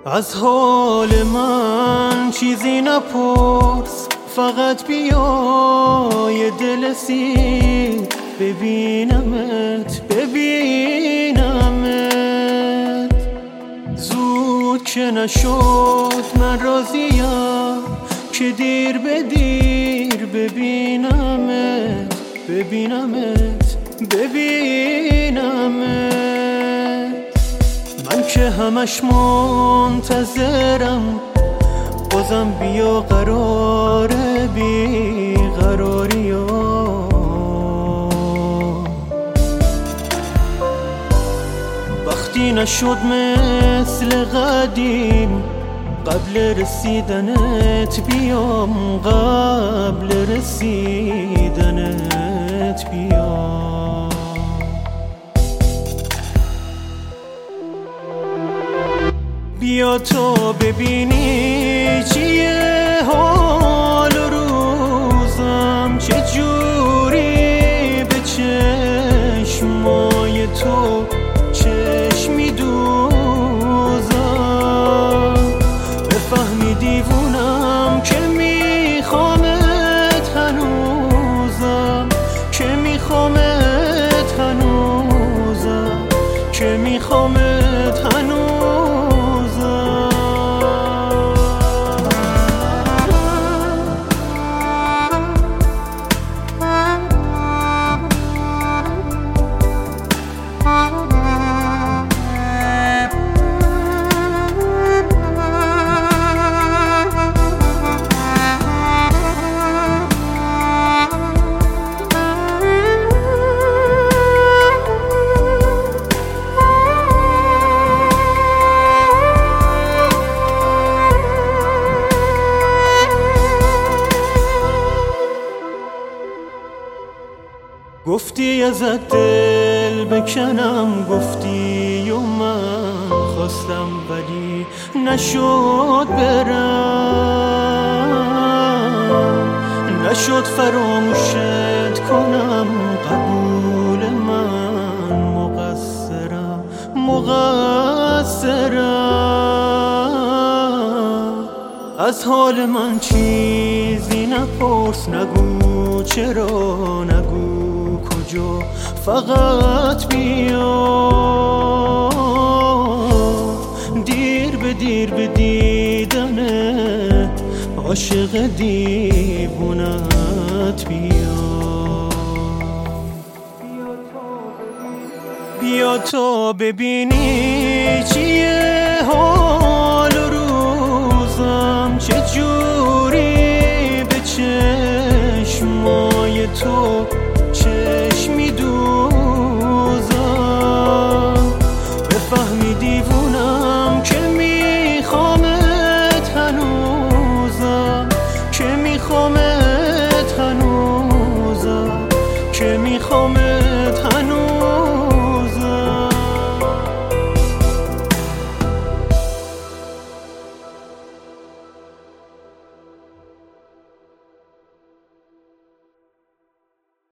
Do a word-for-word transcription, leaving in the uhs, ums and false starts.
از حال من چیزی نپرس، فقط بیا یه دل سیر ببینمت ببینمت. زود که نشد من راضیم که دیر به دیر ببینمت ببینمت ببینمت. من که همش منتظرم، بازم بیا قرار بی قراری ها. وقتی نشد مثل قدیم، قبل رسیدنت بیام، قبل رسیدنت بیام. بیا تا ببینی چیه حال و روزم، چجوری به چشمای تو چشمی دوزم. بفهمی دیوونم که میخوامت هنوزم، که میخوامت هنوزم، که میخوامت هنوزم. گفتی ازت دل بکنم، گفتی و من خواستم ولی نشد برم، نشد فراموشت کنم. قبول من مقصرم مقصرم. از حال من چیزی نپرس، نگو چرا، نگو کجا، فقط بیا. دیر به دیر به دیدنه عاشق دیوونت بیا. بیا تا ببینی چیه حال و روزم، چجوری به چشمای تو